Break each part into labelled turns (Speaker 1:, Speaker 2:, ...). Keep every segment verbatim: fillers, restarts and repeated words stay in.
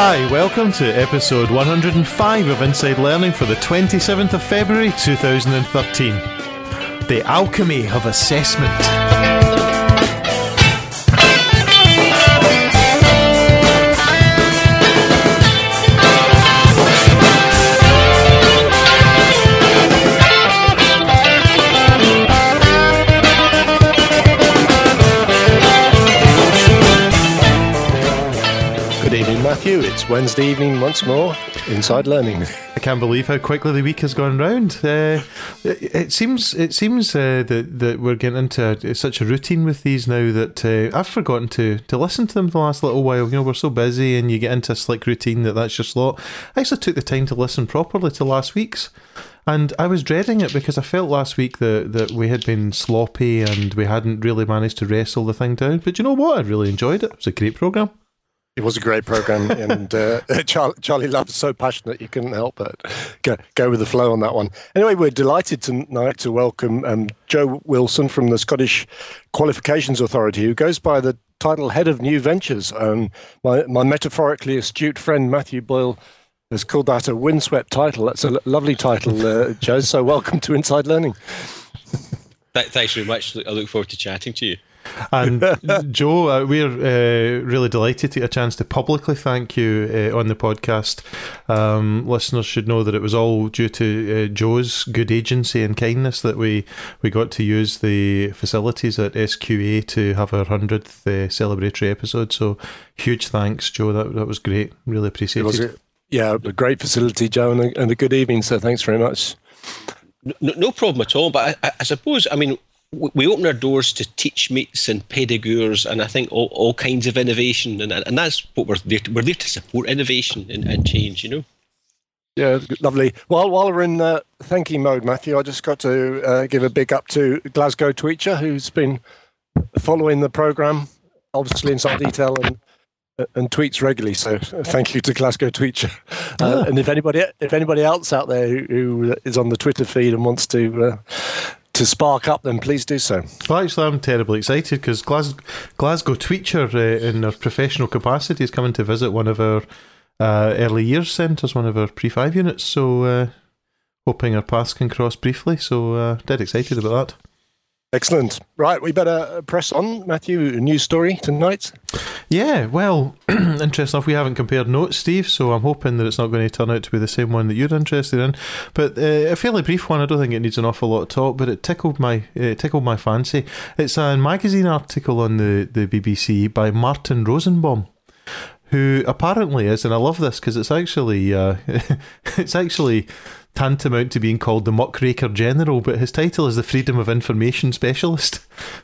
Speaker 1: Hi, welcome to episode one hundred five of Inside Learning for the twenty-seventh of February two thousand thirteen. The Alchemy of Assessment.
Speaker 2: Matthew, it's Wednesday evening once more, Inside Learning.
Speaker 1: I can't believe how quickly the week has gone round. Uh, it, it seems it seems uh, that that we're getting into such a routine with these now that uh, I've forgotten to, to listen to them the last little while. You know, we're so busy and you get into a slick routine that that's your slot. I actually took the time to listen properly to last week's. And I was dreading it because I felt last week that, that we had been sloppy and we hadn't really managed to wrestle the thing down. But you know what? I really enjoyed it. It was a great programme.
Speaker 2: It was a great program, and uh, Charlie, Charlie Love is so passionate you couldn't help but go, go with the flow on that one. Anyway, we're delighted tonight to welcome um, Joe Wilson from the Scottish Qualifications Authority, who goes by the title Head of New Ventures. Um, my, my metaphorically astute friend Matthew Boyle has called that a windswept title. That's a lovely title, uh, Joe, so welcome to Inside Learning.
Speaker 3: Thanks very much. I look forward to chatting to you.
Speaker 1: And Joe, uh, we're uh, really delighted to get a chance to publicly thank you uh, on the podcast. Um, listeners should know that it was all due to uh, Joe's good agency and kindness that we, we got to use the facilities at S Q A to have our hundredth uh, celebratory episode. So huge thanks, Joe. That that was great. Really appreciate it.
Speaker 2: it. Yeah, a great facility, Joe, and a, and a good evening. So thanks very much.
Speaker 3: No, no problem at all. But I, I suppose, I mean, we open our doors to teach mates and pedagogers, and I think all, all kinds of innovation, and and that's what we're there to, we're there to support innovation and, and change, you know.
Speaker 2: Yeah, lovely. While while we're in uh, thanking mode, Matthew, I just got to uh, give a big up to Glasgow Tweacher, who's been following the programme, obviously in some detail, and and tweets regularly. So thank you to Glasgow Tweacher. Uh, and if anybody if anybody else out there who, who is on the Twitter feed and wants to. Uh, To spark up, then please do so.
Speaker 1: Well, actually, I'm terribly excited because Glas- Glasgow Tweacher, uh, in their professional capacity, is coming to visit one of our uh, early years centres, one of our pre five units. So, uh, hoping our paths can cross briefly. So, uh, dead excited about that.
Speaker 2: Excellent. Right, we better press on, Matthew. A news story tonight.
Speaker 1: Yeah, well, interesting enough, we haven't compared notes, Steve, so I'm hoping that it's not going to turn out to be the same one that you're interested in. But uh, a fairly brief one. I don't think it needs an awful lot of talk, but it tickled my it tickled my fancy. It's a magazine article on the, the B B C by Martin Rosenbaum, who apparently is, and I love this because it's actually uh, it's actually tantamount to being called the Muckraker General, but his title is the Freedom of Information Specialist.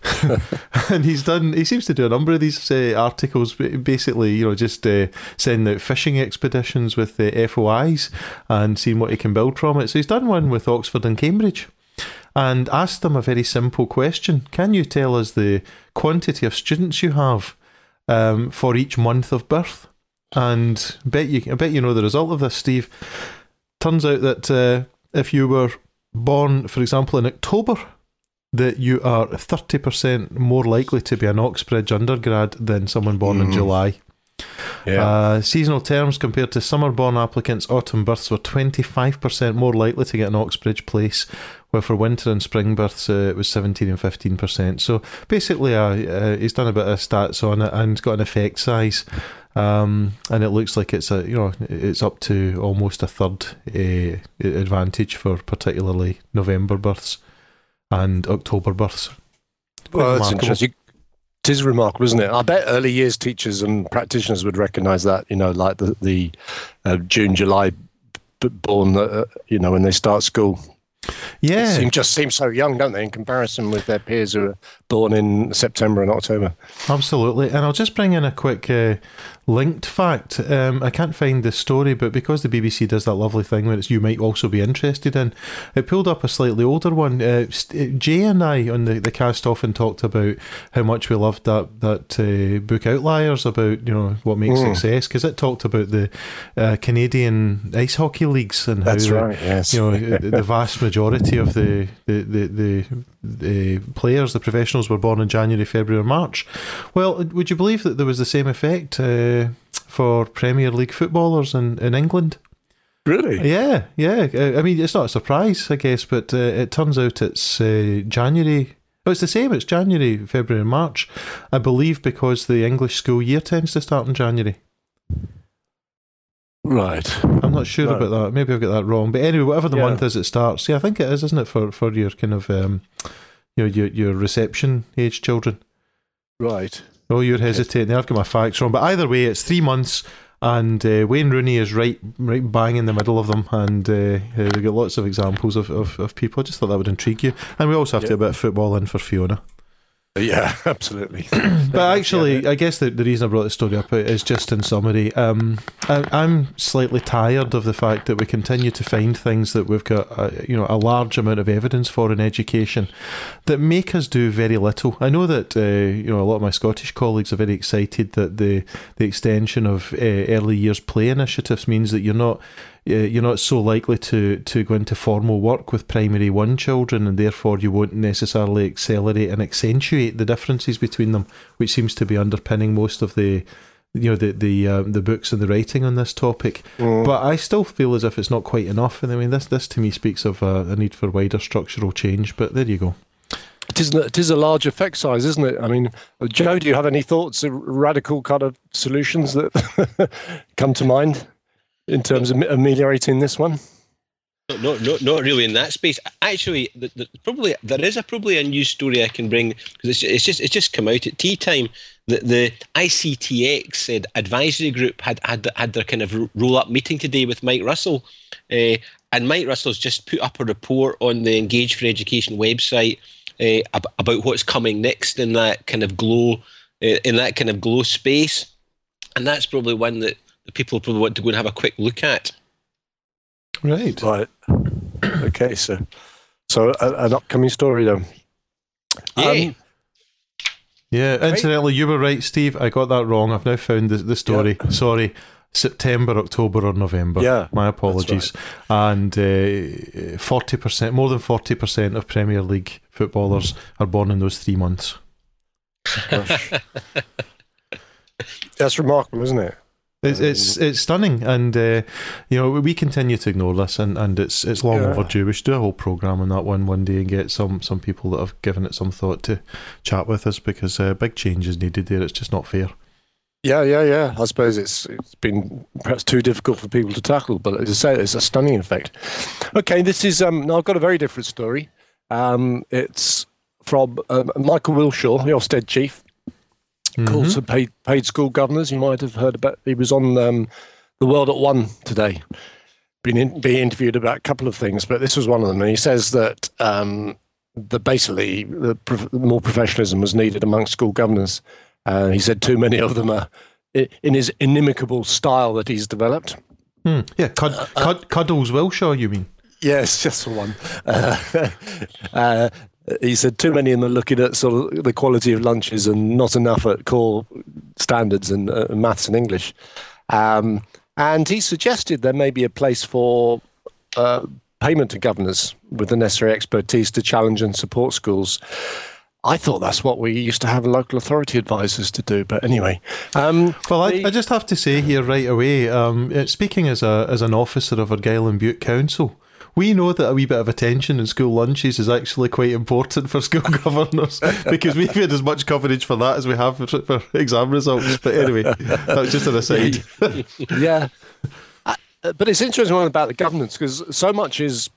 Speaker 1: And he's done, he seems to do a number of these uh, articles, basically, you know, just uh, sending out fishing expeditions with the F O Is and seeing what he can build from it. So he's done one with Oxford and Cambridge and asked them a very simple question. Can you tell us the quantity of students you have um, for each month of birth? And bet you, I bet you know the result of this, Steve. Turns out that uh, if you were born, for example, in October, that you are thirty percent more likely to be an Oxbridge undergrad than someone born mm. in July. Yeah. Uh, seasonal terms compared to summer-born applicants, autumn births were twenty-five percent more likely to get an Oxbridge place, where for winter and spring births uh, it was seventeen and fifteen percent. So basically uh, uh, he's done a bit of stats on it and got an effect size. Um, and it looks like it's a you know it's up to almost a third uh, advantage for particularly November births and October births.
Speaker 2: Well, that's interesting. It is remarkable, isn't it? I bet early years teachers and practitioners would recognise that. You know, like the the uh, June, July b- born. Uh, you know, when they start school.
Speaker 1: Yeah,
Speaker 2: they seem, just seem so young, don't they, in comparison with their peers who are born in September and October.
Speaker 1: Absolutely. And I'll just bring in a quick uh, linked fact. Um, I can't find the story, but because the B B C does that lovely thing where it's you might also be interested in, it pulled up a slightly older one. Uh, Jay and I on the, the cast often talked about how much we loved that that uh, book Outliers about you know what makes mm. success, because it talked about the uh, Canadian ice hockey leagues and how
Speaker 2: That's
Speaker 1: the,
Speaker 2: right, yes.
Speaker 1: you know the vast majority of the the, the, the the players, the professionals, were born in January, February or March. Well, would you believe that there was the same effect uh, for Premier League footballers in, in England.
Speaker 2: Really?
Speaker 1: Yeah, yeah. I mean, it's not a surprise, I guess, but uh, it turns out it's uh, January. Oh, it's the same. It's January, February, and March, I believe, because the English school year tends to start in January.
Speaker 2: Right.
Speaker 1: I'm not sure
Speaker 2: no.
Speaker 1: about that. Maybe I've got that wrong. But anyway, whatever the
Speaker 2: yeah.
Speaker 1: month is, it starts. Yeah, I think it is, isn't it, for, for your kind of, um, you know, your your reception age children.
Speaker 2: Right.
Speaker 1: Oh, you're hesitating. I've got my facts wrong. But either way, it's three months. And uh, Wayne Rooney is right right bang in the middle of them, and uh, uh, we got lots of examples of, of, of people. I just thought that would intrigue you. And we also have
Speaker 2: yeah.
Speaker 1: to do a bit of football in for Fiona.
Speaker 2: Yeah, absolutely.
Speaker 1: But actually, I guess the, the reason I brought this story up is just in summary. Um, I, I'm slightly tired of the fact that we continue to find things that we've got a, you know, a large amount of evidence for in education that make us do very little. I know that uh, you know a lot of my Scottish colleagues are very excited that the the extension of uh, early years play initiatives means that you're not. Uh, you're not so likely to, to go into formal work with primary one children, and therefore you won't necessarily accelerate and accentuate the differences between them, which seems to be underpinning most of the you know the the uh, the books and the writing on this topic. Mm. But I still feel as if it's not quite enough, and I mean this this to me speaks of uh, a need for wider structural change. But there you go.
Speaker 2: It is, it is a large effect size, isn't it? I mean, Joe, do you have any thoughts of radical kind of solutions that come to mind in terms of ameliorating this one?
Speaker 3: No, no, not really in that space. Actually, the, the, probably there is a probably a news story I can bring because it's, it's just it's just come out at tea time. The the I C T X said advisory group had had had their kind of roll up meeting today with Mike Russell, uh, and Mike Russell's just put up a report on the Engage for Education website uh, ab- about what's coming next in that kind of glow uh, in that kind of glow space, and that's probably one that the people probably want to go and have a quick look at.
Speaker 1: Right.
Speaker 2: Right. Okay, so so a, an upcoming story then.
Speaker 3: Yeah.
Speaker 2: Um,
Speaker 1: yeah, incidentally, you were right, Steve. I got that wrong. I've now found the, the story. Yeah. Sorry. September, October, or November.
Speaker 2: Yeah.
Speaker 1: My apologies. Right. And uh, forty percent, more than forty percent of Premier League footballers are born in those three months.
Speaker 2: Gosh. That's remarkable, isn't it?
Speaker 1: It's it's it's stunning, and uh, you know we continue to ignore this, and, and it's it's long
Speaker 2: yeah.
Speaker 1: overdue. We should do a whole programme on that one one day and get some some people that have given it some thought to chat with us, because uh, big change is needed there. It's just not fair.
Speaker 2: Yeah, yeah, yeah. I suppose it's it's been perhaps too difficult for people to tackle, but as I say, it's a stunning effect. Okay, this is um. Now I've got a very different story. Um, it's from um, Michael Wilshaw, the Ofsted chief. Mm-hmm. Calls for paid, paid school governors. You might have heard about. He was on um, The World at One today, being in, being interviewed about a couple of things, but this was one of them. And he says that um, that basically the prof- more professionalism was needed among school governors. Uh, he said too many of them are in his inimicable style that he's developed.
Speaker 1: Hmm. Yeah, Cud- uh, Cud- Cuddles Wilshaw, you mean?
Speaker 2: Yes, just for one. Uh, uh, he said too many of them are looking at sort of the quality of lunches and not enough at core standards in uh, maths and English. Um, and he suggested there may be a place for uh, payment to governors with the necessary expertise to challenge and support schools. I thought that's what we used to have local authority advisors to do, but anyway. Um,
Speaker 1: well, I, I just have to say here right away, um, speaking as a as an officer of Argyll and Bute Council, we know that a wee bit of attention in school lunches is actually quite important for school governors, because we've had as much coverage for that as we have for, for exam results. But anyway, that was just an aside.
Speaker 2: Yeah. Uh, but it's interesting one about the governance, because so much is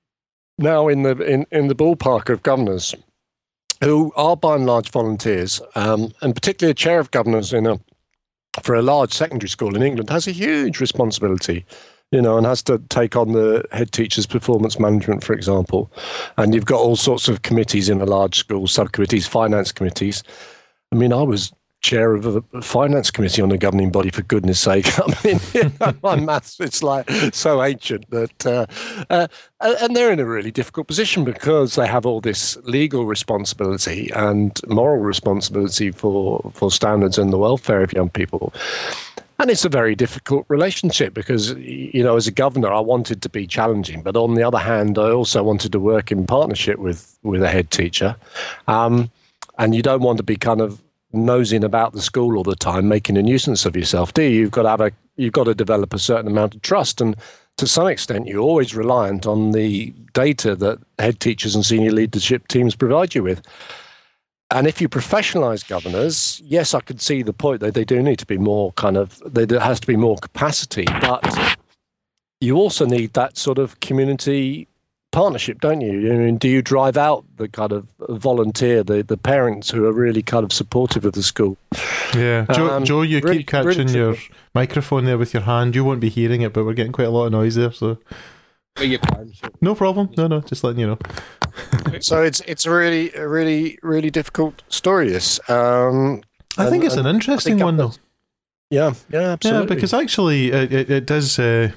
Speaker 2: now in the in, in the ballpark of governors who are by and large volunteers, um, and particularly a chair of governors in a for a large secondary school in England has a huge responsibility, you know, and has to take on the head teacher's performance management, for example. And you've got all sorts of committees in a large school, subcommittees, finance committees. I mean, I was chair of a finance committee on a governing body, for goodness sake. I mean, you know, my maths, it's like so ancient that, uh, uh, and they're in a really difficult position because they have all this legal responsibility and moral responsibility for, for standards and the welfare of young people. And it's a very difficult relationship because, you know, as a governor, I wanted to be challenging, but on the other hand, I also wanted to work in partnership with, with a head teacher. Um, and you don't want to be kind of nosing about the school all the time, making a nuisance of yourself, do you? You've got to have a, you've got to develop a certain amount of trust, and to some extent, you're always reliant on the data that head teachers and senior leadership teams provide you with. And if you professionalise governors, yes, I could see the point that they do need to be more kind of, there has to be more capacity, but you also need that sort of community partnership, don't you? I mean, do you drive out the kind of volunteer, the, the parents who are really kind of supportive of the school?
Speaker 1: Yeah. Joe, um, Joe you really, keep catching really your microphone there with your hand. You won't be hearing it, but we're getting quite a lot of noise there. So no problem. No, no, just letting you know.
Speaker 2: So it's it's a really, a really, really difficult story, this. Um,
Speaker 1: I think and, it's an interesting one, though.
Speaker 2: Yeah, yeah, absolutely.
Speaker 1: Yeah, because actually it, it, it does... Uh,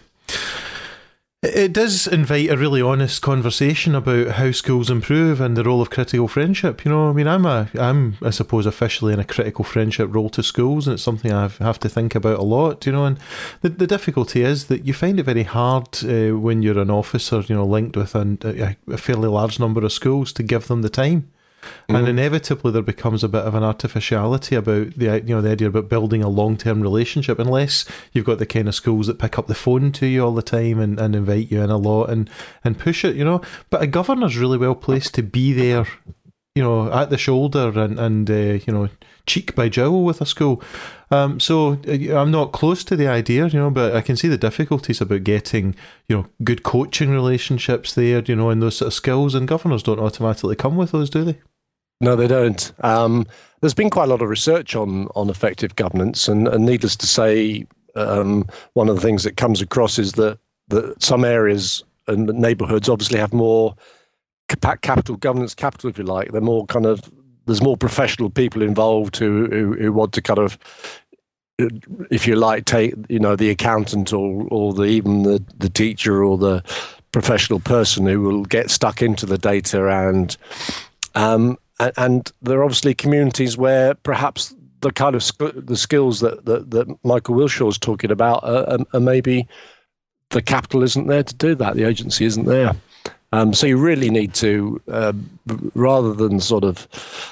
Speaker 1: It does invite a really honest conversation about how schools improve and the role of critical friendship. You know, I mean, I'm a, I'm, I suppose, officially in a critical friendship role to schools, and it's something I have to think about a lot. You know, and the the difficulty is that you find it very hard uh, when you're an officer, you know, linked with an, a, a fairly large number of schools to give them the time. Mm-hmm. And inevitably there becomes a bit of an artificiality about the, you know, the idea about building a long-term relationship, unless you've got the kind of schools that pick up the phone to you all the time and, and invite you in a lot and, and push it, you know. But a governor's really well placed to be there, you know, at the shoulder and, and uh, you know, cheek by jowl with a school. Um, so I'm not close to the idea, you know, but I can see the difficulties about getting, you know, good coaching relationships there, you know, and those sort of skills, and governors don't automatically come with those, do they?
Speaker 2: No, they don't. Um, there's been quite a lot of research on on effective governance, and, and needless to say, um, one of the things that comes across is that, that some areas and neighbourhoods obviously have more cap- capital, governance capital, if you like. They're more kind of, there's more professional people involved who, who, who want to kind of, if you like, take, you know, the accountant or or the even the, the teacher or the professional person who will get stuck into the data and. Um, And there are obviously communities where perhaps the kind of sk- the skills that, that, that Michael Wilshaw's talking about are, are maybe the capital isn't there to do that. The agency isn't there. Um, so you really need to, uh, rather than sort of,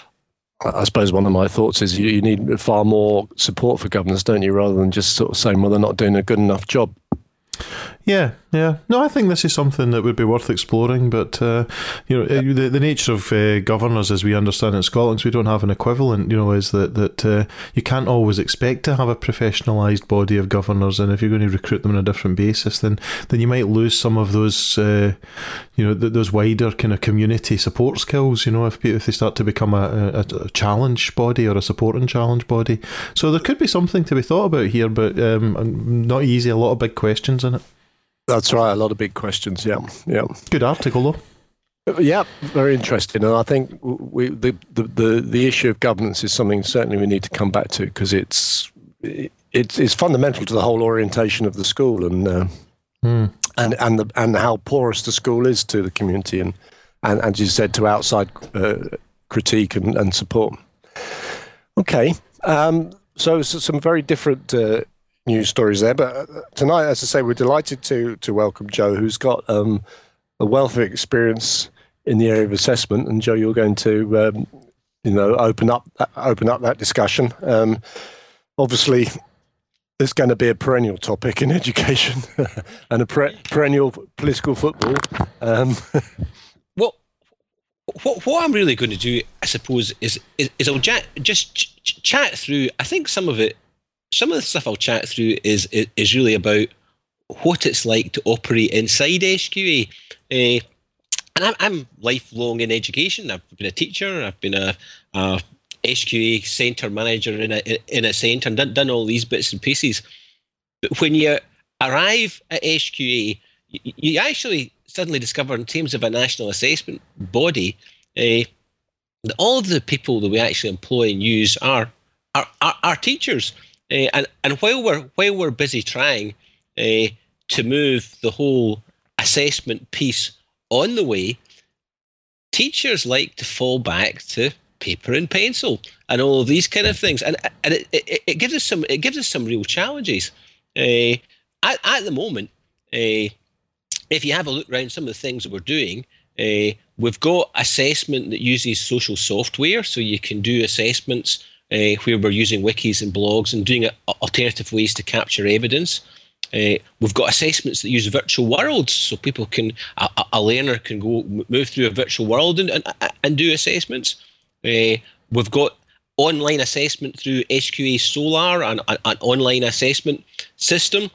Speaker 2: I suppose one of my thoughts is you, you need far more support for governors, don't you, rather than just sort of saying, well, they're not doing a good enough job.
Speaker 1: Yeah, yeah. No, I think this is something that would be worth exploring, but, uh, you know, yeah. the, the nature of uh, governors, as we understand in Scotland, we don't have an equivalent, you know, is that, that uh, you can't always expect to have a professionalised body of governors, and if you're going to recruit them on a different basis, then, then you might lose some of those, uh, you know, th- those wider kind of community support skills, you know, if, if they start to become a, a, a challenge body or a support and challenge body. So there could be something to be thought about here, but um, not easy, a lot of big questions in it.
Speaker 2: That's right. A lot of big questions. Yeah, yeah.
Speaker 1: Good article, though.
Speaker 2: Yeah, very interesting. And I think we the the the, the issue of governance is something certainly we need to come back to, because it's it's it's fundamental to the whole orientation of the school, and uh, mm. and and the and how porous the school is to the community, and and as you said, to outside uh, critique and, and support. Okay, um, so, so some very different. Uh, news stories there, but tonight, as I say, we're delighted to to welcome Joe, who's got um, a wealth of experience in the area of assessment. And Joe, you're going to um, you know open up open up that discussion. Um, obviously, it's going to be a perennial topic in education and a per- perennial political football. Um,
Speaker 3: well, what what I'm really going to do, I suppose, is is, is I'll ja- just ch- chat through. I think some of it. Some of the stuff I'll chat through is, is is really about what it's like to operate inside S Q A. Uh, and I'm, I'm lifelong in education. I've been a teacher. I've been a, a S Q A centre manager in a in a centre and done, done all these bits and pieces. But when you arrive at S Q A, you, you actually suddenly discover, in terms of a national assessment body, uh, that all of the people that we actually employ and use are are, are, are teachers. Uh, and and while we're while we're busy trying uh, to move the whole assessment piece on the way, teachers like to fall back to paper and pencil and all of these kind of things, and and it, it, it gives us some it gives us some real challenges. Uh, at at the moment, uh, if you have a look around some of the things that we're doing, uh, we've got assessment that uses social software, so you can do assessments uh, where we're using wikis and blogs and doing alternative ways to capture evidence. Uh, we've got assessments that use virtual worlds, so people can, a, a learner can go move through a virtual world and, and, and do assessments. Uh, we've got online assessment through S Q A Solar, an, an online assessment system.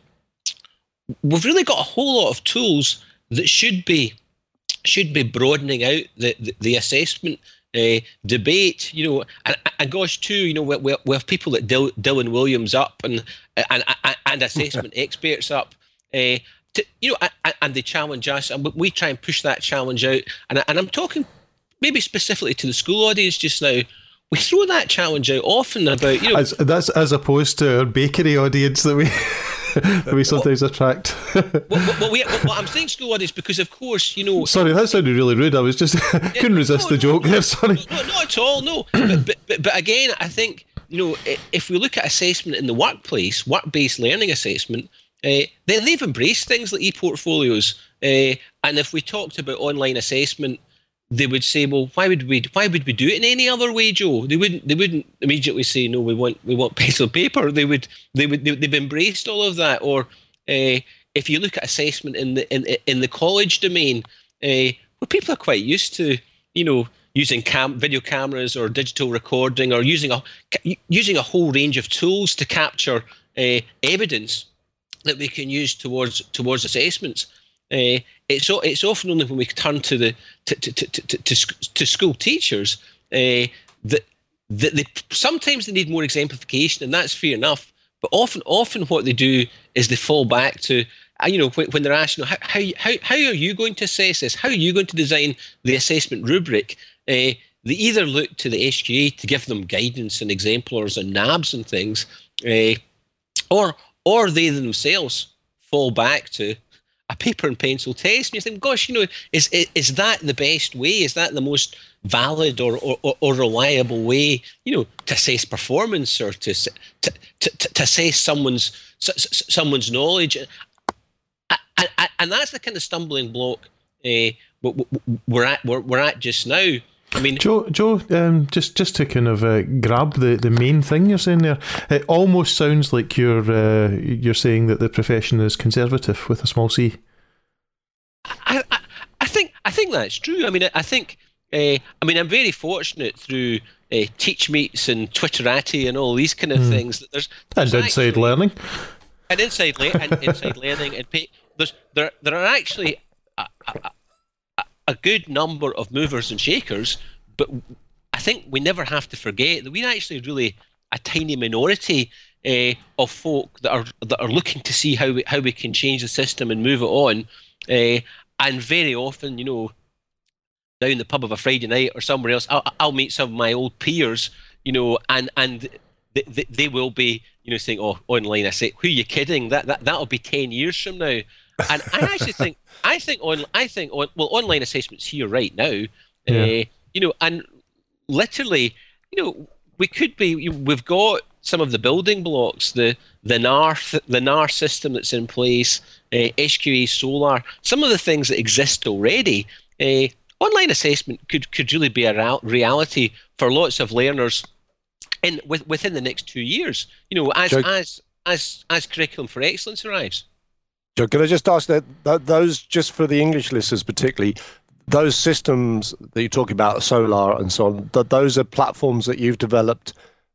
Speaker 3: We've really got a whole lot of tools that should be should be broadening out the, the, the assessment uh, debate, you know, and, and gosh, too, you know, we, we, we have people like Dil, Dylan Williams up and and and, and assessment experts up, uh, to, you know, and, and they challenge us, and we try and push that challenge out. And, and I'm talking maybe specifically to the school audience just now. We throw that challenge out often about, you know,
Speaker 1: as, that's as opposed to our bakery audience that we that we sometimes
Speaker 3: well,
Speaker 1: attract.
Speaker 3: well, well, well, we, well, I'm saying school audience because, of course, you know.
Speaker 1: Sorry, that sounded really rude. I was just couldn't resist
Speaker 3: no,
Speaker 1: the joke
Speaker 3: no,
Speaker 1: there. Sorry,
Speaker 3: no, not at all. No, but, but but but again, I think, you know, if we look at assessment in the workplace, work-based learning assessment, uh, then they've embraced things like e-portfolios. Uh, and if we talked about online assessment, they would say, well, why would we why would we do it in any other way, Joe? They wouldn't they wouldn't immediately say, no, we want we want pencil and paper. They would they would they, they've embraced all of that. Or uh, if you look at assessment in the in in the college domain, uh, well, people are quite used to, you know, using cam video cameras or digital recording, or using a using a whole range of tools to capture uh, evidence that we can use towards towards assessments. Uh, it's it's often only when we turn to the to to to to, to, to school teachers uh, that that they sometimes they need more exemplification, and that's fair enough. But often often what they do is they fall back to, uh, you know, when, when they're asked, you know, how how how how are you going to assess this? How are you going to design the assessment rubric? Uh, they either look to the S Q A to give them guidance and exemplars and nabs and things, uh, or or they themselves fall back to a paper and pencil test, and you think, gosh, you know, is is that the best way? Is that the most valid or or, or reliable way, you know, to assess performance or to to to, to assess someone's someone's knowledge? And, and, and that's the kind of stumbling block uh, we're at we're, we're at just now. I mean,
Speaker 1: Joe, Joe, um, just just to kind of uh, grab the, the main thing you're saying there, it almost sounds like you're uh, you're saying that the profession is conservative with a small c.
Speaker 3: I, I, I think I think that's true. I mean, I, I think uh, I mean I'm very fortunate through uh, Teach Meets and Twitterati and all these kind of mm. things. That there's, there's
Speaker 1: and inside actually, learning,
Speaker 3: and inside le- and inside learning, and pay, there's there there are actually a, a, a good number of movers and shakers, but I think we never have to forget that we're actually really a tiny minority uh, of folk that are that are looking to see how we, how we can change the system and move it on. Uh, and very often, you know, down the pub of a Friday night or somewhere else, I'll, I'll meet some of my old peers, you know, and and they, they, they will be, you know, saying, "Oh, online." I say, "Who are you kidding? That that that'll be ten years from now." And I actually think, I think on, I think on, well, online assessment's here right now, yeah. uh, you know, and literally, you know, we could be, we've got some of the building blocks, the the N A R, the N A R system that's in place, uh, S Q A Solar, some of the things that exist already. Uh, online assessment could could really be a reality for lots of learners in with, within the next two years. You know, as Joe, as as as curriculum for excellence arrives.
Speaker 2: Joe, can I just ask that, that those, just for the English listeners particularly, those systems that you're talking about, Solar and so on, that those are platforms that you've developed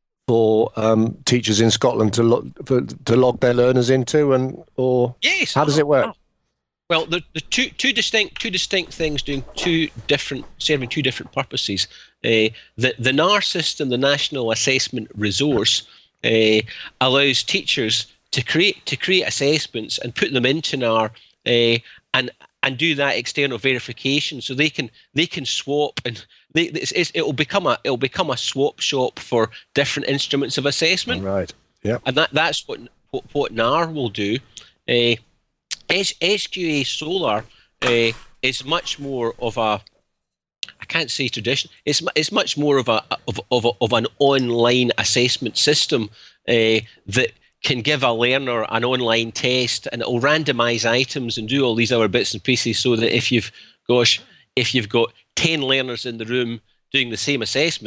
Speaker 2: for um, teachers in Scotland to log for, to log their learners into, and or
Speaker 3: yes,
Speaker 2: how does it work?
Speaker 3: Well, the, the two two distinct two distinct things doing two different serving two different purposes. Uh, the the N A R system, the National Assessment Resource, uh, allows teachers to create to create assessments and put them into N A R, uh, and and do that external verification, so they can they can swap and they it's, it's, it'll become a it'll become a swap shop for different instruments of assessment.
Speaker 2: Right. Yeah.
Speaker 3: And that that's what what, what N A R will do. Uh, S, S Q A Solar uh, is much more of a I can't say tradition. It's it's much more of a of of, a, of an online assessment system uh, that can give a learner an online test, and it'll randomize items and do all these other bits and pieces, so that if you've, gosh, if you've got ten learners in the room doing the same assessment,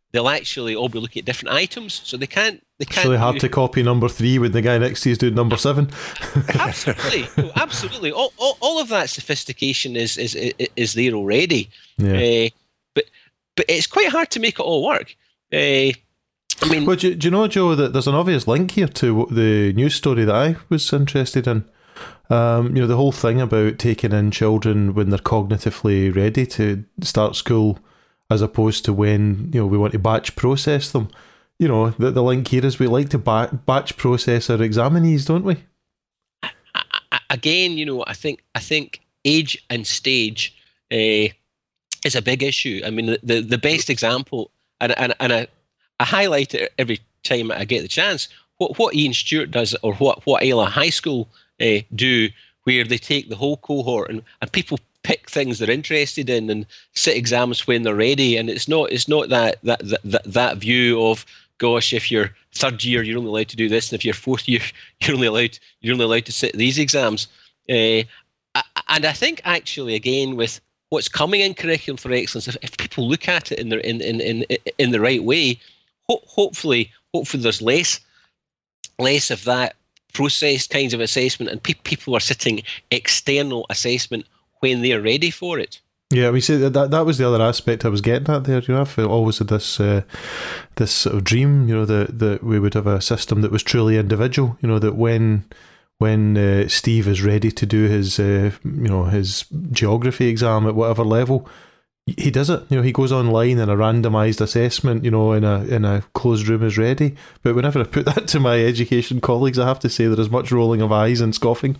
Speaker 3: they'll actually all be looking at different items, so they can't. They can't.
Speaker 1: It's really hard
Speaker 3: do,
Speaker 1: to copy number three when the guy next to you is doing number seven.
Speaker 3: Absolutely, no, absolutely. All, all, all of that sophistication is is is there already.
Speaker 1: Yeah.
Speaker 3: Uh, but but it's quite hard to make it all work. Uh, I mean,
Speaker 1: well, do, do you know, Joe, that there's an obvious link here to the news story that I was interested in. Um, you know, the whole thing about taking in children when they're cognitively ready to start school, as opposed to when, you know, we want to batch process them. You know, the, the link here is we like to ba- batch process our examinees, don't we?
Speaker 3: Again, you know, I think I think age and stage uh, is a big issue. I mean, the, the, the best example, and and, and I, I highlight it every time I get the chance, what what Ian Stewart does, or what, what Ayla High School uh, do, where they take the whole cohort and, and people pick things they're interested in and sit exams when they're ready. And it's not it's not that that that, that view of, gosh, if you're third year, you're only allowed to do this, and if you're fourth year, you're only allowed you're only allowed to sit these exams. Uh, and I think actually, again, with what's coming in Curriculum for Excellence, if, if people look at it in the in in in, in the right way, ho- hopefully hopefully there's less less of that process kinds of assessment, and pe- people are sitting external assessment when they're ready for it.
Speaker 1: Yeah, we say that, that that was the other aspect I was getting at there. You know, I've always had this uh, this sort of dream, you know, that that we would have a system that was truly individual. You know, that when when uh, Steve is ready to do his uh, you know his geography exam at whatever level, he does it. You know, he goes online and a randomised assessment, you know, in a in a closed room is ready. But whenever I put that to my education colleagues, I have to say there is much rolling of eyes and scoffing.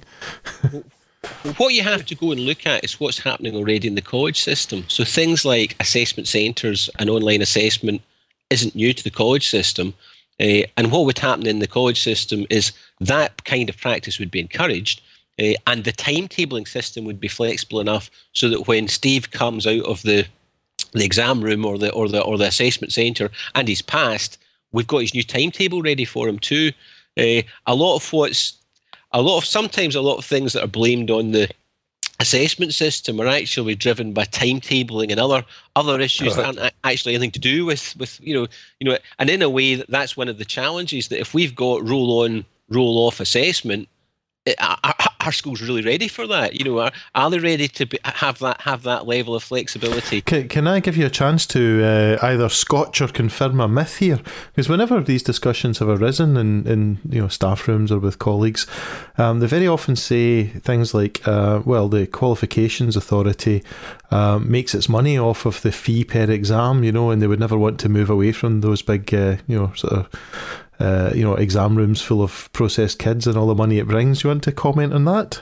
Speaker 3: What you have to go and look at is what's happening already in the college system. So things like assessment centres and online assessment isn't new to the college system. Uh, and what would happen in the college system is that kind of practice would be encouraged, uh, and the timetabling system would be flexible enough so that when Steve comes out of the the exam room or the or the or the assessment centre and he's passed, we've got his new timetable ready for him too. Uh, a lot of what's A lot of sometimes a lot of things that are blamed on the assessment system are actually driven by timetabling and other other issues that aren't actually anything to do with with you know you know. And in a way, that's one of the challenges, that if we've got roll on, roll off assessment, it, our, our school's really ready for that. You know, are, are they ready to be, have that have that level of flexibility?
Speaker 1: Can, can I give you a chance to uh, either scotch or confirm a myth here? Because whenever these discussions have arisen in, in you know staff rooms or with colleagues, um, they very often say things like, uh, well, the Qualifications Authority uh, makes its money off of the fee per exam, you know, and they would never want to move away from those big, uh, you know, sort of Uh, you know, exam rooms full of processed kids and all the money it brings. You want to comment on that?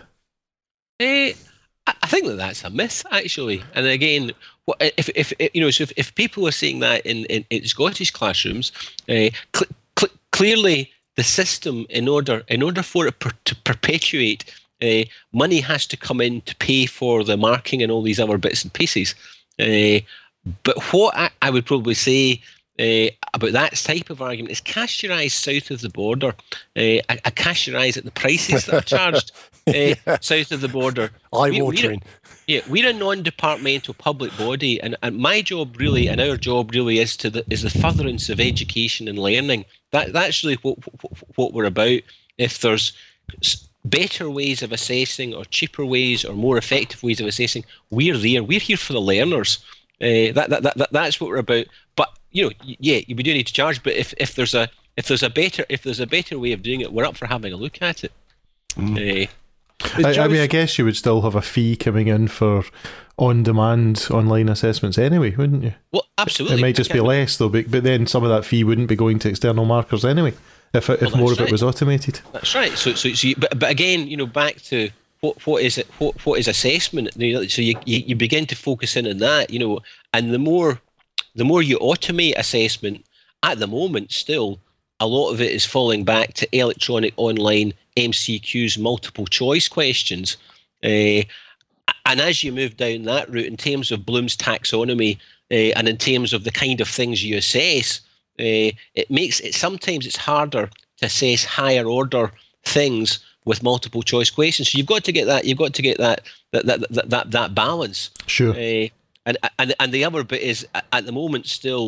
Speaker 3: Uh, I think that that's a myth, actually. And again, what, if, if if you know, so if, if people are seeing that in, in, in Scottish classrooms, uh, cl- cl- clearly the system, in order in order for it per- to perpetuate, uh, money has to come in to pay for the marking and all these other bits and pieces. Uh, but what I, I would probably say Uh, about that type of argument is cast your eyes south of the border. Uh, I, I cast your eyes at the prices that are charged uh, yeah. south of the border.
Speaker 2: Eye-watering.
Speaker 3: We, yeah, we're a non-departmental public body, and, and my job really, and our job really, is to the is the furtherance of education and learning. That that's really what what, what we're about. If there's better ways of assessing, or cheaper ways, or more effective ways of assessing, we're there. We're here for the learners. Uh, that, that that that's what we're about. But you know, yeah, we do need to charge. But if, if there's a if there's a better if there's a better way of doing it, we're up for having a look at it. Mm. Uh,
Speaker 1: I, I mean, I guess you would still have a fee coming in for on-demand online assessments anyway, wouldn't you?
Speaker 3: Well, absolutely.
Speaker 1: It might just be less though, but, but then some of that fee wouldn't be going to external markers anyway. If if well, more of right. it was automated.
Speaker 3: That's right. So so so, you, but but again, you know, back to what what is it? What what is assessment? So you you, you begin to focus in on that, you know, and the more. The more you automate assessment, at the moment still, a lot of it is falling back to electronic online M C Qs, multiple choice questions. Uh, and as you move down that route, in terms of Bloom's taxonomy, uh, and in terms of the kind of things you assess, uh, it makes it sometimes it's harder to assess higher order things with multiple choice questions. So you've got to get that. You've got to get that that that that that, that balance.
Speaker 1: Sure.
Speaker 3: Uh, And, and and the other bit is, at the moment still,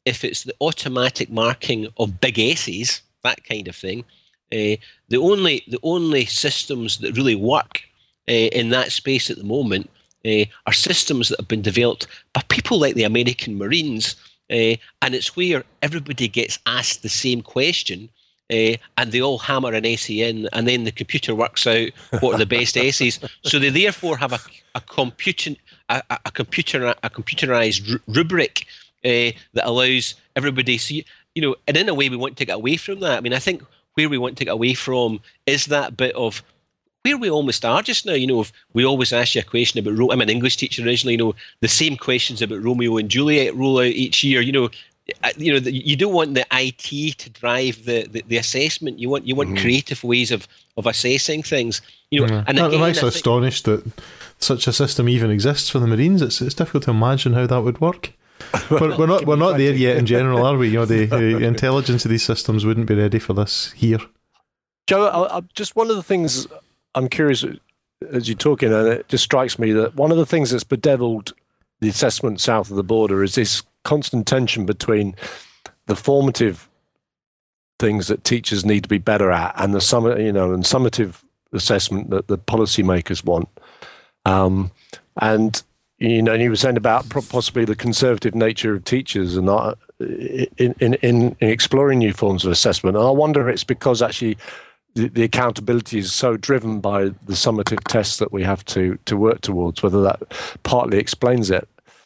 Speaker 3: if it's the automatic marking of big S's, that kind of thing, uh, the only the only systems that really work uh, in that space at the moment uh, are systems that have been developed by people like the American Marines, uh, and it's where everybody gets asked the same question. Uh, and they all hammer an essay in, and then the computer works out what are the best essays. So they therefore have a, a computer a, a computer a computerized rubric uh, that allows everybody. So you, you know, and in a way, we want to get away from that. I mean, I think where we want to get away from is that bit of where we almost are just now. You know, if we always ask you a question about. I'm an English teacher originally. You know, the same questions about Romeo and Juliet roll out each year. You know. You know, you don't want the I T to drive the, the, the assessment. You want you want mm-hmm. creative ways of, of assessing things. You know,
Speaker 1: yeah.
Speaker 3: and
Speaker 1: again, I'm actually
Speaker 3: think,
Speaker 1: astonished that such a system even exists for the Marines. It's it's difficult to imagine how that would work. We're, we're not we're not there yet in general, are we? You know, the, the intelligence of these systems wouldn't be ready for this here.
Speaker 2: Joe, I, I, just one of the things I'm curious as you're talking, and it just strikes me that one of the things that's bedeviled the assessment south of the border is this constant tension between the formative things that teachers need to be better at and the sum, you know, and summative assessment that the policymakers want. Um, and you know, and you were saying about possibly the conservative nature of teachers and not in, in, in, in exploring new forms of assessment. And I wonder if it's because actually the, the accountability is so driven by the summative tests that we have to to work towards, whether that partly explains it.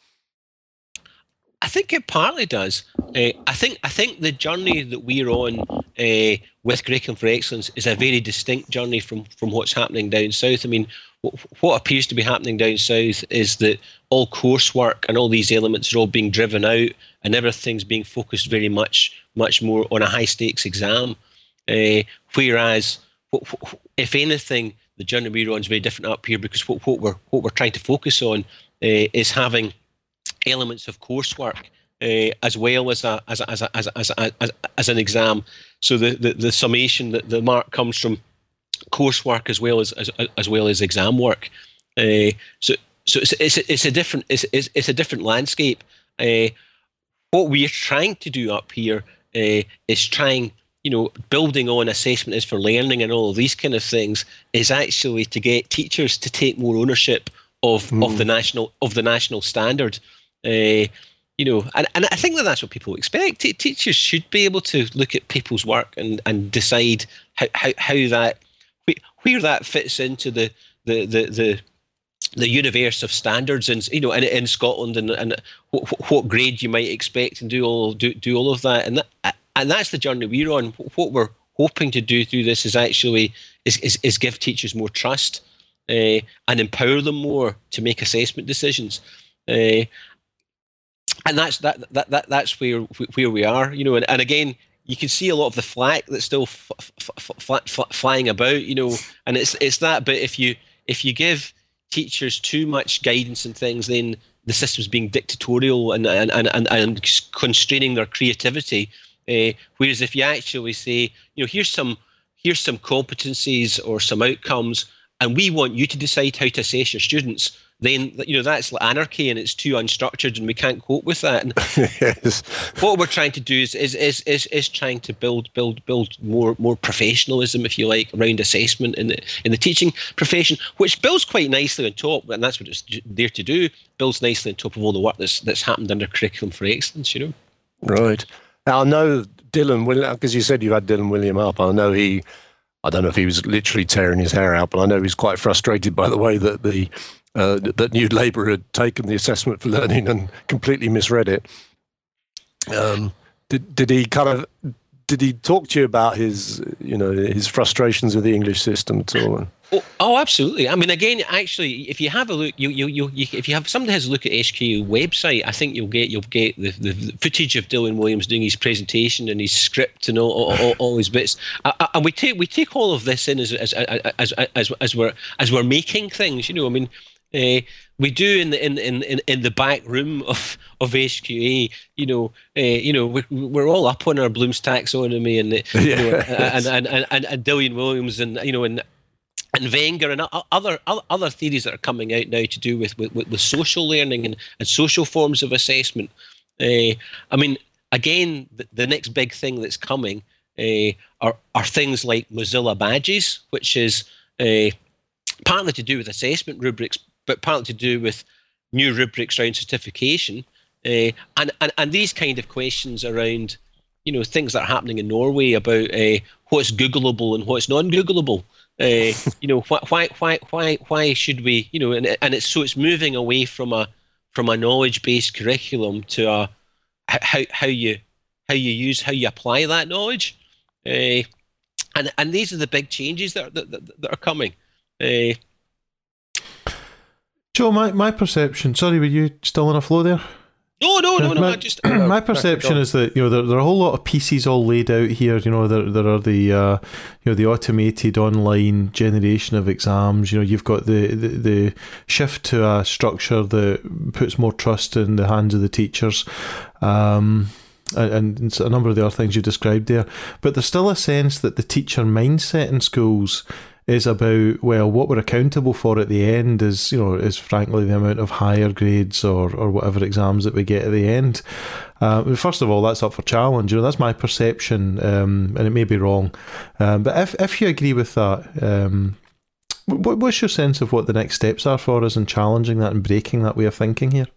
Speaker 3: I think it partly does. Uh, I think I think the journey that we're on uh, with Curriculum for Excellence is a very distinct journey from, from what's happening down south. I mean, w- what appears to be happening down south is that all coursework and all these elements are all being driven out, and everything's being focused very much much more on a high stakes exam. Uh, whereas, w- w- if anything, the journey we're on is very different up here, because what, what we're what we're trying to focus on uh, is having elements of coursework uh, as well as a as a, as a, as a, as, a, as, as an exam. So the, the, the summation, that the mark comes from coursework as well as as, as well as exam work. Uh, so so it's it's a, it's a different it's it's, it's a different landscape. Uh, what we're trying to do up here uh, is trying, you know, building on assessment is for learning and all of these kind of things, is actually to get teachers to take more ownership of mm. of the national of the national standard. Uh, you know, and, and I think that that's what people expect. T- teachers should be able to look at people's work and, and decide how, how, how that where that fits into the the the the, the universe of standards, and you know, in, in Scotland, and, and what, what grade you might expect, and do all do, do all of that, and that, and that's the journey we're on. What we're hoping to do through this is actually is is, is give teachers more trust uh, and empower them more to make assessment decisions. Uh, And that's that, that that that's where where we are, you know. And, and again, you can see a lot of the flack that's still f- f- f- f- flying about, you know. And it's it's that. But if you if you give teachers too much guidance and things, then the system's being dictatorial and and and and, and constraining their creativity. Uh, whereas if you actually say, you know, here's some here's some competencies or some outcomes, and we want you to decide how to assess your students, then, you know, that's like anarchy, and it's too unstructured, and we can't cope with that. And yes. What we're trying to do is is is is, is trying to build build build more more professionalism, if you like, around assessment in the in the teaching profession, which builds quite nicely on top, and that's what it's there to do. Builds nicely on top of all the work that's that's happened under Curriculum for Excellence, you know.
Speaker 2: Right. Now, I know Dylan William, because you said you had Dylan William up. I know he, I don't know if he was literally tearing his hair out, but I know he's quite frustrated by the way that the Uh, that New Labour had taken the assessment for learning and completely misread it. Um, did did he kind of did he talk to you about his you know his frustrations with the English system at all?
Speaker 3: Oh, oh, absolutely. I mean, again, actually, if you have a look, you you you, you if you have somebody has a look at S Q U website, I think you'll get you'll get the, the, the footage of Dylan Williams doing his presentation and his script and all all, all, all his bits. Uh, and we take we take all of this in as as as as as we're as we're making things. You know, I mean. Uh, we do in the in, in, in the back room of, of S Q A, you know, uh, you know, we're, we're all up on our Bloom's taxonomy and the, you know, and, and, and, and and Dylan Williams and you know and and Wenger and other other theories that are coming out now to do with with, with social learning and, and social forms of assessment. Uh, I mean, again, the, the next big thing that's coming uh, are are things like Mozilla Badges, which is uh, partly to do with assessment rubrics, but partly to do with new rubrics around certification, uh, and, and and these kind of questions around, you know, things that are happening in Norway about uh, what's Googleable and what's non-Googleable. Uh, you know, why why why why why should we? You know, and and it's so it's moving away from a from a knowledge-based curriculum to a how how you how you use how you apply that knowledge, uh, and and these are the big changes that are, that, that, that are coming. Uh,
Speaker 1: Joe, my, my perception. Sorry, were you still in a flow there?
Speaker 3: No, no, no, no.
Speaker 1: My,
Speaker 3: I just
Speaker 1: my perception is that, you know, there, there are a whole lot of pieces all laid out here. You know, there there are the uh, you know, the automated online generation of exams. You know, you've got the, the the shift to a structure that puts more trust in the hands of the teachers, um, and, and a number of the other things you described there. But there's still a sense that the teacher mindset in schools is about, well, what we're accountable for at the end is, you know, is frankly the amount of higher grades or, or whatever exams that we get at the end. Uh, first of all, that's up for challenge. You know, that's my perception, um, and it may be wrong. Um, but if if you agree with that, um, what, what's your sense of what the next steps are for us in challenging that and breaking that way of thinking here?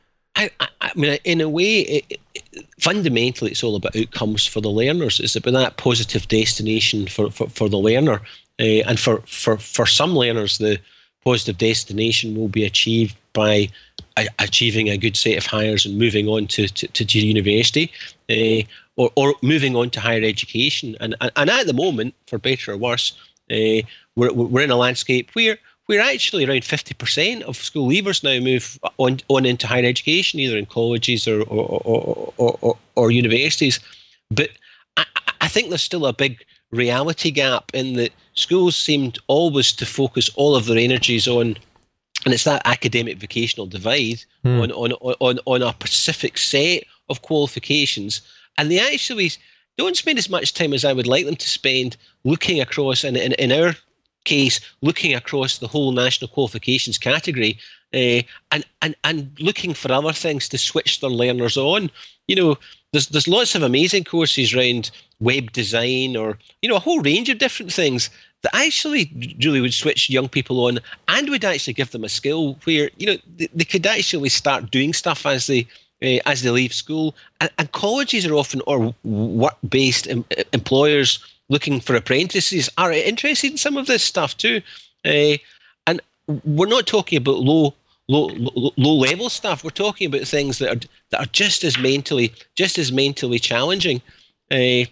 Speaker 3: I, I, I mean, in a way, it, it, fundamentally, it's all about outcomes for the learners. It's about that positive destination for, for, for the learner. Uh, and for, for, for some learners, the positive destination will be achieved by a, achieving a good set of hires and moving on to, to, to university, uh, or, or moving on to higher education. And, and, and at the moment, for better or worse, uh, we're, we're in a landscape where where actually around fifty percent of school leavers now move on, on into higher education, either in colleges or, or, or, or, or, or universities. But I, I think there's still a big reality gap in that schools seemed always to focus all of their energies on, and it's that academic vocational divide, mm. on, on, on, on a specific set of qualifications, and they actually don't spend as much time as I would like them to spend looking across, and in, in our case, looking across the whole national qualifications category, uh, and, and, and looking for other things to switch their learners on. You know, there's there's lots of amazing courses around web design, or, you know, a whole range of different things that actually really would switch young people on and would actually give them a skill where, you know, they, they could actually start doing stuff as they uh, as they leave school. And, and colleges are often, or work-based em- employers looking for apprentices, are interested in some of this stuff too. Uh, and we're not talking about low Low, low, low level stuff. We're talking about things that are that are just as mentally just as mentally challenging. Uh,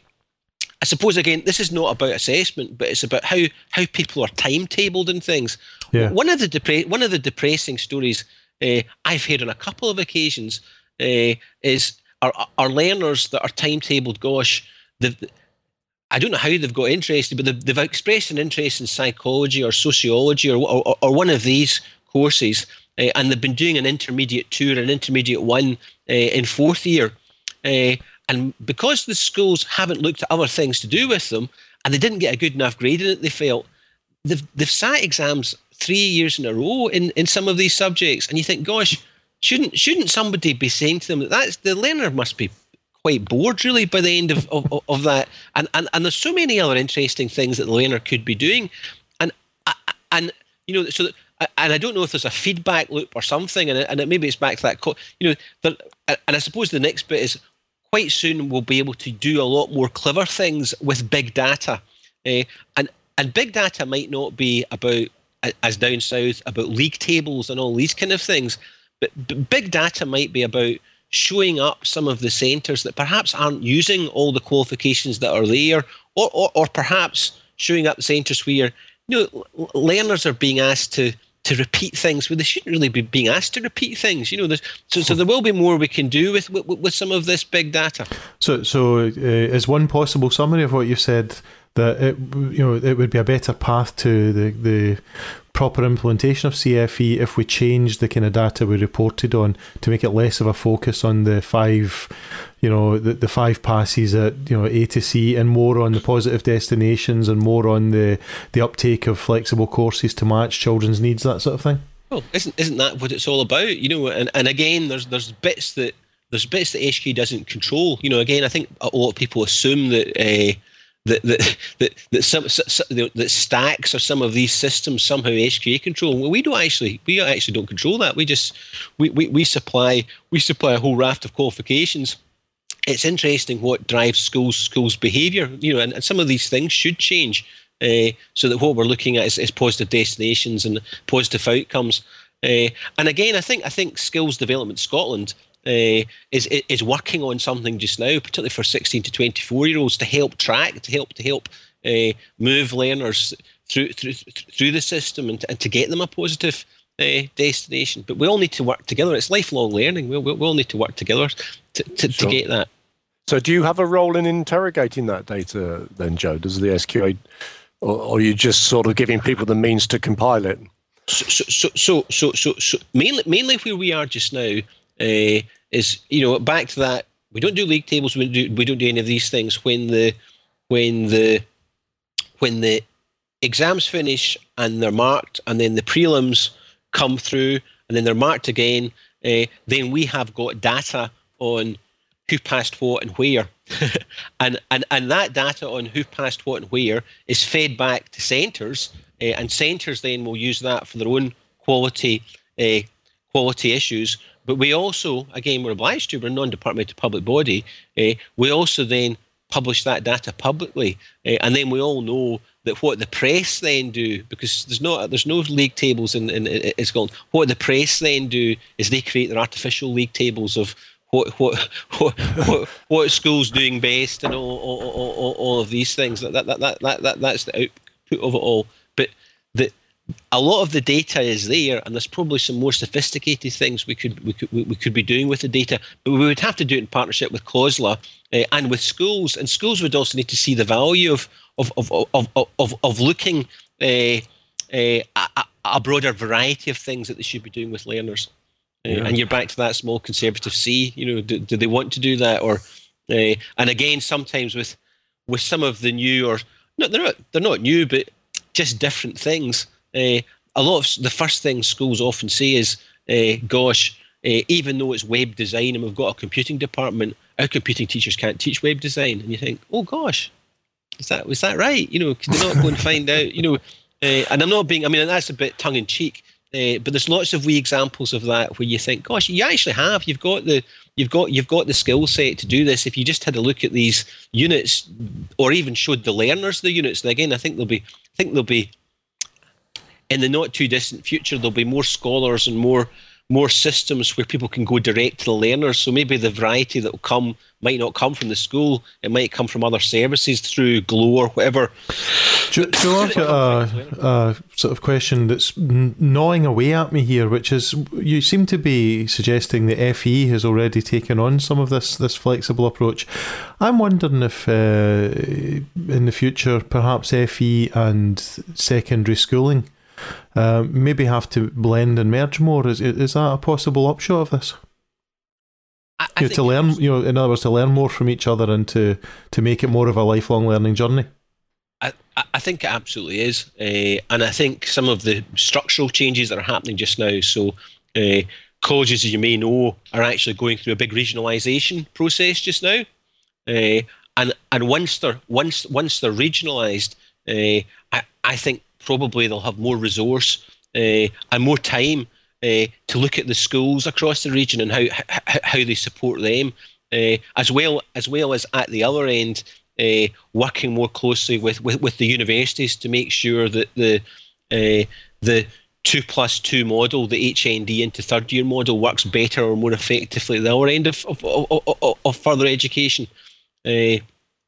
Speaker 3: I suppose, again, this is not about assessment, but it's about how how people are timetabled and things.
Speaker 1: Yeah.
Speaker 3: One of the depre- one of the depressing stories uh, I've heard on a couple of occasions uh, is our our learners that are timetabled. Gosh, they've, I don't know how they've got interested, but they've, they've expressed an interest in psychology or sociology or or, or one of these courses. Uh, and they've been doing an intermediate two or an intermediate one uh, in fourth year. Uh, and because the schools haven't looked at other things to do with them, and they didn't get a good enough grade in it, they felt, they've, they've sat exams three years in a row in, in some of these subjects. And you think, gosh, shouldn't shouldn't somebody be saying to them that that's, the learner must be quite bored, really, by the end of, of, of that. And, and and there's so many other interesting things that the learner could be doing. And, and you know, so that, and I don't know if there's a feedback loop or something, and, it, and it, maybe it's back to that, you know, there, and I suppose the next bit is quite soon we'll be able to do a lot more clever things with big data. Uh, and, and big data might not be about, as down south, about league tables and all these kind of things, but, but big data might be about showing up some of the centres that perhaps aren't using all the qualifications that are there, or, or, or perhaps showing up the centres where, you know, learners are being asked to to repeat things where they shouldn't really be being asked to repeat things. You know, so so there will be more we can do with with, with some of this big data. So,
Speaker 1: so uh, is one possible summary of what you've said that it, you know, it would be a better path to the the proper implementation of C F E if we changed the kind of data we reported on to make it less of a focus on the five, you know, the, the five passes at, you know, A to C, and more on the positive destinations and more on the, the uptake of flexible courses to match children's needs, that sort of thing?
Speaker 3: Well, isn't isn't that what it's all about? You know, and, and again, there's there's bits that there's bits that S Q A doesn't control. You know, again, I think a lot of people assume that uh, that that that that some, some that stacks or some of these systems somehow S Q A control. Well, we don't actually we actually don't control that. We just we we, we supply we supply a whole raft of qualifications. It's interesting what drives schools schools' behaviour. You know, and, and some of these things should change. Uh, so that what we're looking at is, is positive destinations and positive outcomes. Uh, and again, I think I think Skills Development Scotland uh, is is working on something just now, particularly for sixteen to twenty-four year olds, to help track, to help to help uh, move learners through through through the system and to, and to get them a positive uh, destination. But we all need to work together. It's lifelong learning. We we we all need to work together to to,
Speaker 2: Sure.
Speaker 3: to get that.
Speaker 2: So do you have a role in interrogating that data then, Joe? Does the S Q A, or, or are you just sort of giving people the means to compile it?
Speaker 3: So, so, so, so, so, so mainly, mainly where we are just now uh, is, you know, back to that. We don't do league tables. We don't do, we don't do any of these things when the, when the, when the exams finish and they're marked, and then the prelims come through and then they're marked again. Uh, then we have got data on who passed what and where, and and and that data on who passed what and where is fed back to centres, uh, and centres then will use that for their own quality uh, quality issues. But we also, again, we're obliged to. We're a non-departmental public body. Uh, we also then publish that data publicly, uh, and then we all know that what the press then do, because there's no there's no league tables in, in, in Scotland. What the press then do is they create their artificial league tables of what what what what, what school's doing best and all all, all, all, all of these things. That, that that that that that's the output of it all. But the a lot of the data is there, and there's probably some more sophisticated things we could we could we could be doing with the data. But we would have to do it in partnership with COSLA uh, and with schools. And schools would also need to see the value of of of of of of, of looking uh, uh, a, a broader variety of things that they should be doing with learners. Uh, yeah. And you're back to that small conservative C. You know, do, do they want to do that? Or uh, and again, sometimes with with some of the new, or no, they're not they're not new, but just different things. Uh, a lot of the first things schools often say is, uh, "Gosh, uh, even though it's web design and we've got a computing department, our computing teachers can't teach web design." And you think, "Oh gosh, is that was that right? You know, could they not go and find out? You know?" Uh, and I'm not being. I mean, that's a bit tongue in cheek. Uh, but there's lots of wee examples of that where you think, gosh, you actually have. You've got the you've got you've got the skill set to do this. If you just had a look at these units, or even showed the learners the units, and again, I think there'll be I think there'll be in the not too distant future there'll be more scholars and more more systems where people can go direct to the learners. So maybe the variety that will come might not come from the school. It might come from other services through Glow or whatever.
Speaker 1: Do, do I've got a, a sort of question that's gnawing away at me here, which is, you seem to be suggesting that F E has already taken on some of this this flexible approach. I'm wondering if uh, in the future perhaps F E and secondary schooling uh, maybe have to blend and merge more. Is is that a possible upshot of this?
Speaker 3: I, I
Speaker 1: you know, to learn, you know, in other words, to learn more from each other and to, to make it more of a lifelong learning journey.
Speaker 3: I, I think it absolutely is, uh, and I think some of the structural changes that are happening just now. So, uh, colleges, as you may know, are actually going through a big regionalisation process just now, uh, and and once they're once once they're regionalised, uh, I I think probably they'll have more resource uh, and more time uh, to look at the schools across the region and how how, how they support them, uh, as well as well as at the other end. Uh, working more closely with, with, with the universities to make sure that the uh, the two plus two model, the H N D into third year model, works better or more effectively at the other end of of, of, of, of further education. Uh,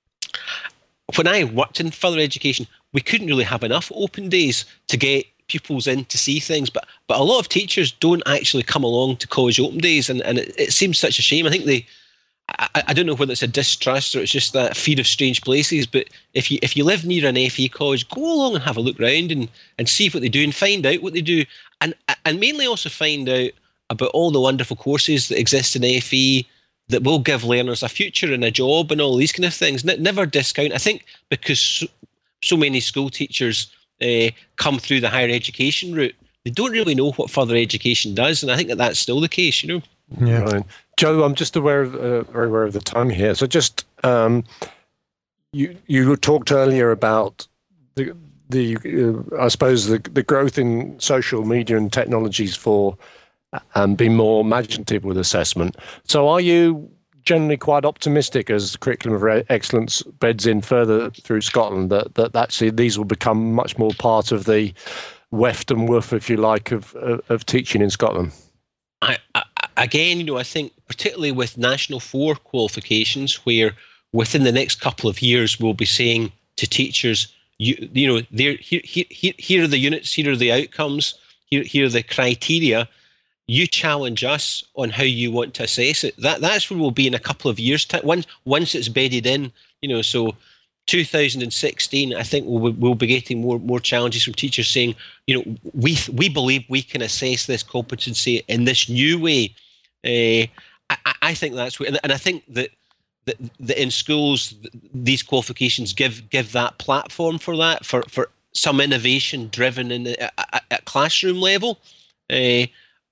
Speaker 3: when I worked in further education, we couldn't really have enough open days to get pupils in to see things, but but a lot of teachers don't actually come along to college open days, and, and it, it seems such a shame. I think they I, I don't know whether it's a distrust or it's just that fear of strange places, but if you if you live near an F E college, go along and have a look round and, and see what they do and find out what they do, and and mainly also find out about all the wonderful courses that exist in F E that will give learners a future and a job and all these kind of things. N- never discount. I think because so, so many school teachers uh, come through the higher education route, they don't really know what further education does, and I think that that's still the case, you know.
Speaker 1: Yeah.
Speaker 2: Right. Joe, I'm just aware of, uh, very aware of the time here. So just um, you you talked earlier about the the uh, I suppose the the growth in social media and technologies for um, being more imaginative with assessment. So are you generally quite optimistic as the curriculum of excellence beds in further through Scotland that that actually these will become much more part of the weft and woof, if you like, of of, of teaching in Scotland?
Speaker 3: I, I, again, you know, I think particularly with National Four qualifications, where within the next couple of years we'll be saying to teachers, you, you know, there, here, here, here are the units, here are the outcomes, here, here are the criteria. You challenge us on how you want to assess it. That that's where we'll be in a couple of years' time. Once once it's bedded in, you know, so two thousand sixteen, I think we'll, we'll be getting more more challenges from teachers saying, you know, we we believe we can assess this competency in this new way. Uh, I, I think that's what, and I think that, that that in schools these qualifications give give that platform for that, for for some innovation driven in the, at, at classroom level, uh,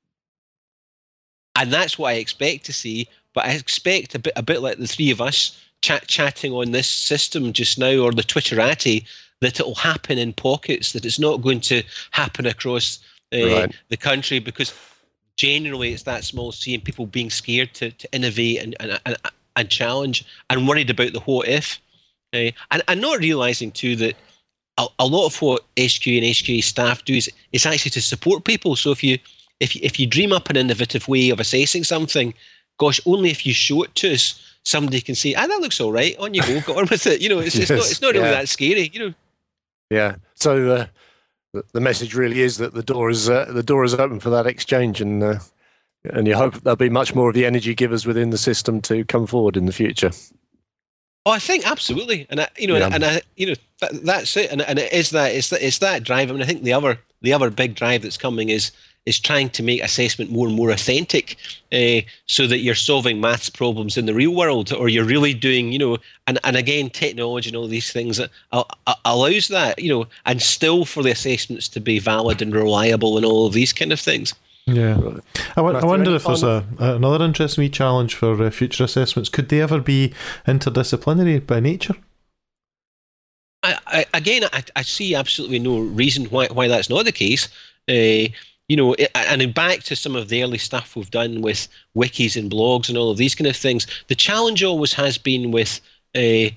Speaker 3: and that's what I expect to see. But I expect a bit a bit like the three of us Chat, chatting on this system just now, or the Twitterati, that it will happen in pockets, that it's not going to happen across uh, right. the country, because generally it's that small C and people being scared to, to innovate and, and, and, and challenge and worried about the what if. Uh, and, and not realising too that a, a lot of what S Q A and S Q A staff do is, is actually to support people. So if you, if, you, if you dream up an innovative way of assessing something, gosh, only if you show it to us, somebody can say, ah, that looks all right, on you go, go on with it. You know, it's, yes, it's not it's not really yeah. that scary, you know.
Speaker 2: Yeah. So uh, the, the message really is that the door is uh, the door is open for that exchange, and uh, and you hope there'll be much more of the energy givers within the system to come forward in the future.
Speaker 3: Oh, I think absolutely, and I, you know, yeah. and, and I, you know, that, that's it, and and it is that it's that it's that drive. I mean, I think the other the other big drive that's coming is. is trying to make assessment more and more authentic, uh, so that you're solving maths problems in the real world, or you're really doing, you know, and, and again, technology and all these things that uh, allows that, you know, and still for the assessments to be valid and reliable and all of these kind of things.
Speaker 1: Yeah. I, w- I wonder if there's a, another interesting wee challenge for uh, future assessments. Could they ever be interdisciplinary by nature?
Speaker 3: I, I, again, I, I see absolutely no reason why, why that's not the case. Uh, You know, and back to some of the early stuff we've done with wikis and blogs and all of these kind of things. The challenge always has been with, uh,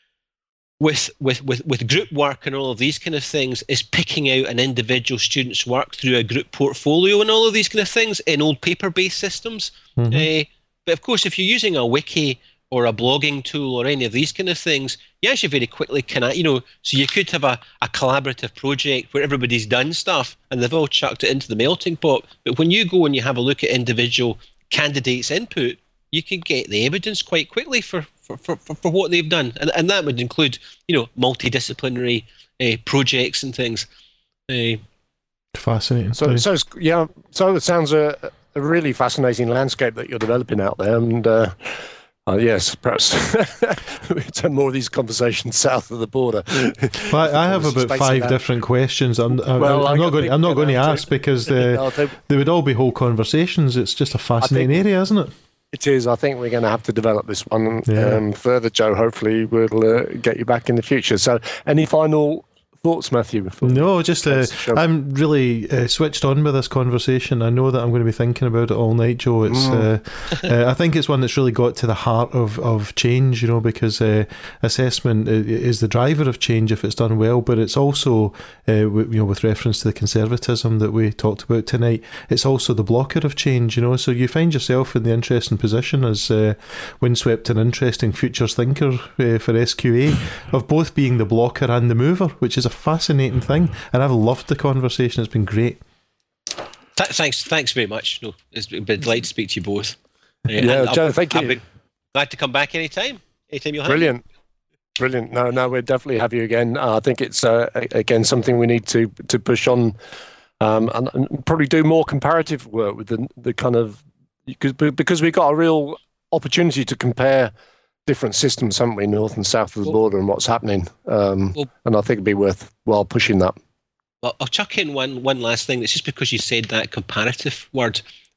Speaker 3: with with with with group work and all of these kind of things is picking out an individual student's work through a group portfolio and all of these kind of things in old paper-based systems. Mm-hmm. Uh, but of course, if you're using a wiki or a blogging tool or any of these kind of things, you actually very quickly can, you know, so you could have a, a collaborative project where everybody's done stuff and they've all chucked it into the melting pot. But when you go and you have a look at individual candidates' input, you can get the evidence quite quickly for, for, for, for what they've done. And, and that would include, you know, multidisciplinary uh, projects and things. Uh,
Speaker 1: Fascinating.
Speaker 2: So, so yeah, so it sounds a, a really fascinating landscape that you're developing out there. And, uh, Uh, yes, perhaps we have more of these conversations south of the border.
Speaker 1: Well, I have about five different questions. I'm, I'm, well, I'm not going. I'm not going to ask because uh, no, they, they would all be whole conversations. It's just a fascinating think, area, isn't it?
Speaker 2: It is. I think we're going to have to develop this one yeah. um, further, Joe. Hopefully, we'll uh, get you back in the future. So, any final thoughts, Matthew? Before
Speaker 1: no, just uh, I'm really uh, switched on with this conversation. I know that I'm going to be thinking about it all night, Joe. It's mm. uh, uh, I think it's one that's really got to the heart of, of change, you know, because uh, assessment is the driver of change if it's done well, but it's also, uh, w- you know, with reference to the conservatism that we talked about tonight, it's also the blocker of change, you know. So you find yourself in the interesting position as uh, windswept and interesting futures thinker uh, for S Q A of both being the blocker and the mover, which is a fascinating thing, and I've loved the conversation. It's been great.
Speaker 3: Th- thanks, thanks very much. No, it's been a delight to speak to you both. Uh,
Speaker 2: yeah, Joe, thank you.
Speaker 3: I'll be glad to come back anytime. Anytime you'll have
Speaker 2: Brilliant. Me. Brilliant. No, no, we'll definitely have you again. Uh, I think it's uh, again something we need to to push on, um, and, and probably do more comparative work with the the kind of because because we've got a real opportunity to compare different systems, haven't we, north and south of the well, border, and what's happening. Um, well, and I think it'd be worthwhile pushing that.
Speaker 3: Well, I'll chuck in one one last thing. It's just because you said that comparative word.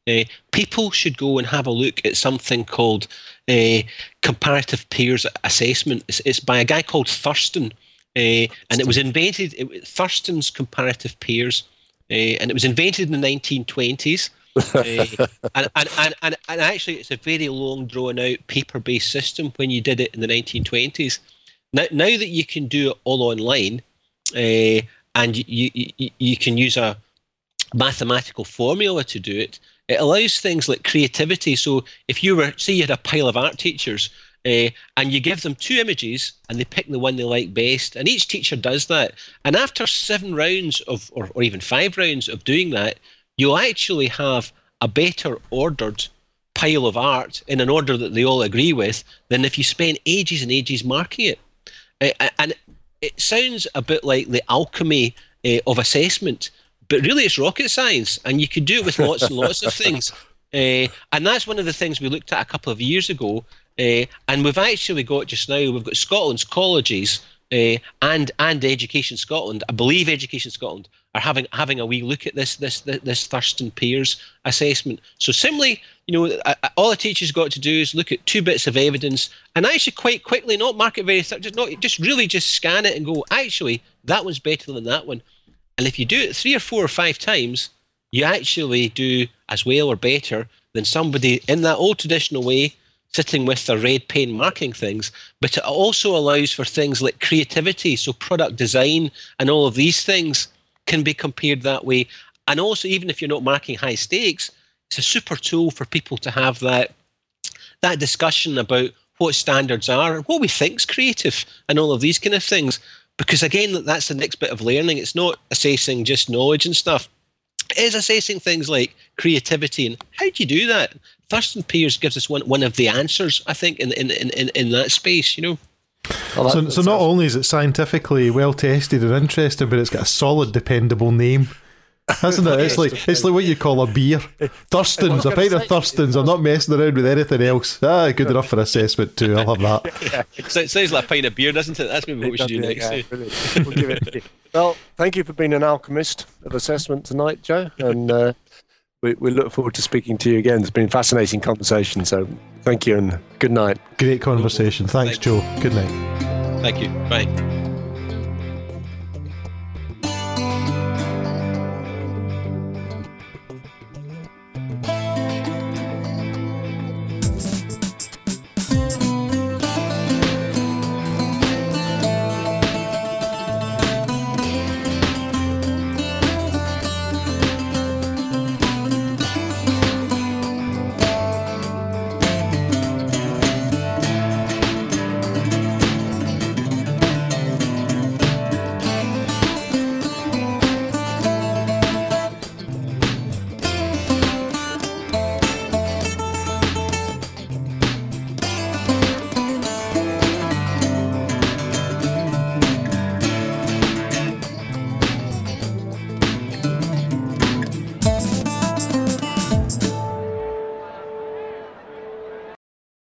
Speaker 3: uh, people should go and have a look at something called uh, comparative peers assessment. It's, it's by a guy called Thurston, uh, and it was invented, it, Thurston's comparative peers, uh, and it was invented in the nineteen twenties. uh, and, and, and, and, and actually, it's a very long, drawn-out, paper-based system when you did it in the nineteen twenties. Now, now that you can do it all online, uh, and you, you, you can use a mathematical formula to do it, it allows things like creativity. So if you were, say you had a pile of art teachers, uh, and you give them two images and they pick the one they like best, and each teacher does that. And after seven rounds of, or, or even five rounds of doing that, you'll actually have a better ordered pile of art in an order that they all agree with than if you spend ages and ages marking it. Uh, and it sounds a bit like the alchemy uh, of assessment, but really it's rocket science, and you could do it with lots and lots of things. Uh, and that's one of the things we looked at a couple of years ago. Uh, and we've actually got just now, we've got Scotland's colleges uh, and and Education Scotland, I believe Education Scotland, are having having a wee look at this this this, this Thurston Peers assessment. So simply, you know, uh, all a teacher's got to do is look at two bits of evidence and actually quite quickly, not mark it very, just not just really just scan it and go, actually, that one's better than that one. And if you do it three or four or five times, you actually do as well or better than somebody in that old traditional way, sitting with their red pen marking things. But it also allows for things like creativity, so product design and all of these things can be compared that way. And also, even if you're not marking high stakes, it's a super tool for people to have that that discussion about what standards are and what we think's creative and all of these kind of things. Because again, that's the next bit of learning. It's not assessing just knowledge and stuff. It is assessing things like creativity and how do you do that? Thurston Peers gives us one one of the answers, I think, in in in, in that space, you know.
Speaker 1: Well, so, so not only is it scientifically well tested and interesting, but it's got a solid, dependable name, hasn't it? It's like it's like what you call a beer. Thurston's, a pint of Thurston's. I'm not messing around with anything else. Ah, good enough for assessment too. I'll have that.
Speaker 3: Yeah. So it sounds like a pint of beer, doesn't it? That's maybe what we should do next.
Speaker 2: Yeah, we'll give it. Well, thank you for being an alchemist of assessment tonight, Joe, and uh, we, we look forward to speaking to you again. It's been a fascinating conversation, so thank you and good night.
Speaker 1: Great conversation. Thanks, Joe. Good night.
Speaker 3: Thank you. Bye.